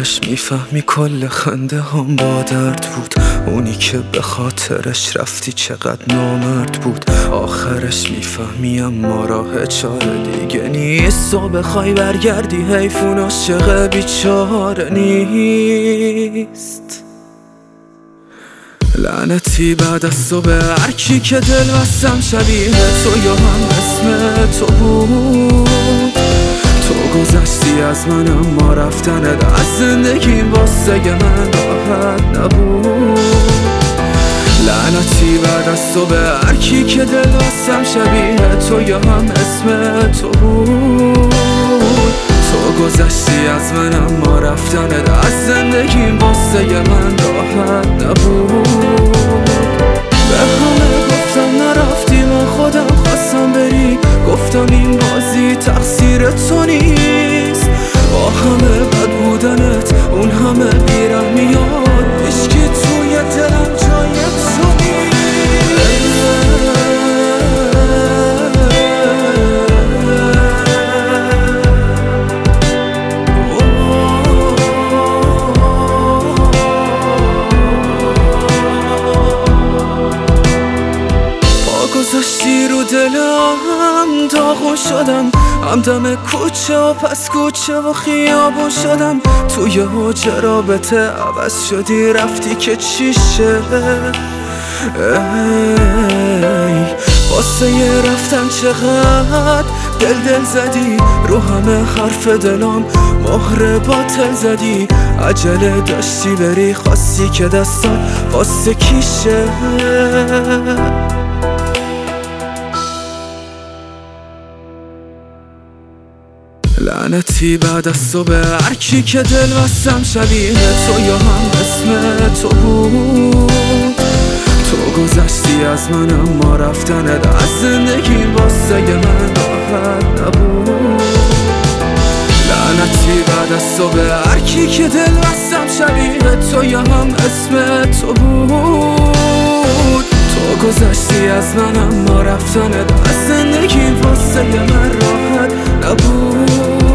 آخرش میفهمی کل خنده هم با درد بود. اونی که به خاطرش رفتی چقدر نامرد بود. آخرش میفهمی اما راه چاره دیگه نیست. و بخوای برگردی حیفون عاشق بیچاره نیست. لعنتی بعد از تو به هرکی که دل بستم شبیه تو یا هم اسم تو بود. تو گذشتی از من اما رفتنت از زندگیم واسه من راحت نبود. لعنتی بعد از تو به هرکی که دل بستم شبیه تو یا هم اسم تو بود. تو گذشتی از من اما رفتنت از زندگیم واسه من راحت نبود. به همه گفتم نرفتی من خودم خواستم بری. گفتم این بازی تقصیر تو نیست. با همه بد بودنت اون همه بیرم میاد. هیچکی توی دلم جای تو نیست. گذاشتی رو دلم داغون شدم. همدم کوچه و پس کوچه و خیابون شدم. توی حوج رابطه عوض شدی رفتی که چیشه. ای واسه یه رفتن چقدر دل زدی. رو همه حرف دلم مهر باطل زدی. عجله داشتی بری خواستی که دستات واسه کیشه. لعنتی بعد از تو به هرکی که دل بستم شبیه تو یا هم اسم تو بود. تو گذشتی از من اما رفتنت از زندگیم واسه من راحت نبود. لعنتی بعد از تو به هرکی که دل بستم شبیه تو یا هم اسم تو بود. تو گذشتی از من اما رفتنت از زندگیم واسه من راحت نبود.